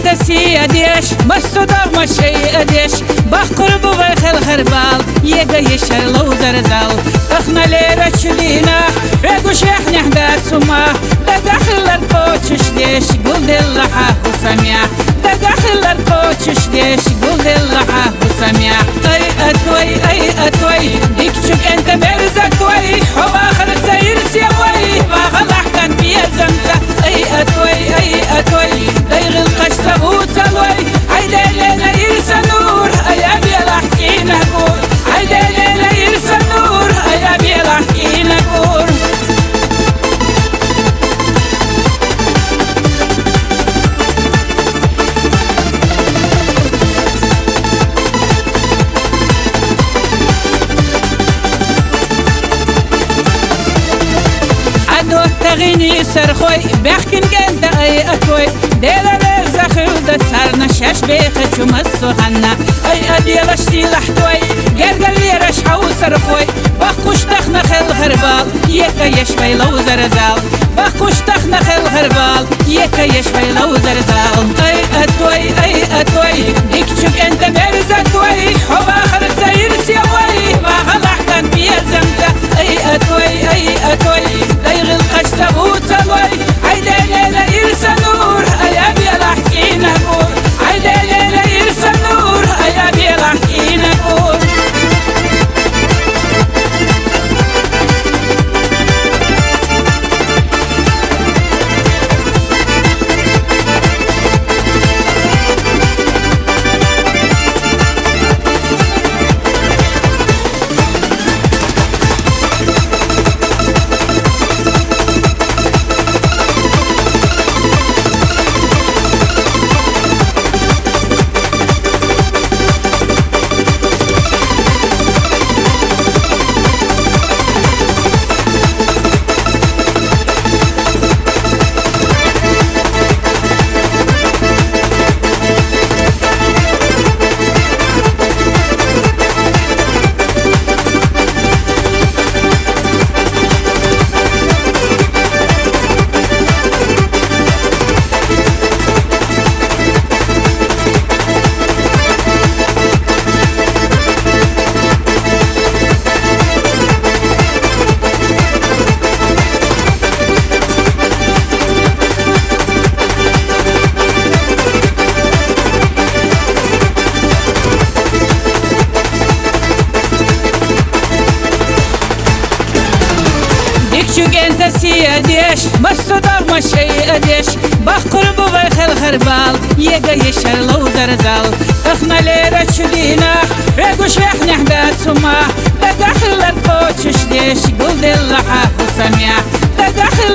انت سيديش مسودر مشي اديش بقرب وبخل خربال يجا يشر لو زرزال اخنا ليرة شلينا ريقوش احنا حدات سما داخل القوتش ديش قول دلحة وسميع داخل القوتش ديش قول دلحة وسميع اي اتوي ديكشك انت مرزتوي هو اخر سير سيوي فغلح كان بيا زمزة اي اتوي دايغ القش سبوت سلوي عيدي لينا يرسى نور اي ابي الحكين اقول عيدي لينا يرسى نور اي ابي الحكين اقول تغيني سرخوي بحكين قد اي اتوي ديلا لزخل دتسارنا شاش بيخت ومسوحنا اي اديلا شتي لحتوي قرقل لي رشحو سرخوي بخوش تخنا خل غربال يكا يشوي لو زرزال بخوش تخنا خل غربال يكا يشوي لو زرزال اي اتوي ديكشك انت مرزتوي حب اخر تسير سيوي وغلح كان بيا زمزة اي اتوي دايغ القش سبوت سلوي عيدي ليلة يرسى نور اي ابي الحكين اقول عيدي ليلة يرسى نور اي ابي الحكين اقول شوك انت سيديش مسودر مشي اديش بقرب وبخل خربال يجا يشر لو زرزال اخنا ليرة شلينا ريقوش احنا حدات سما داخل القوتش ديش قول دلحة وسميع داخل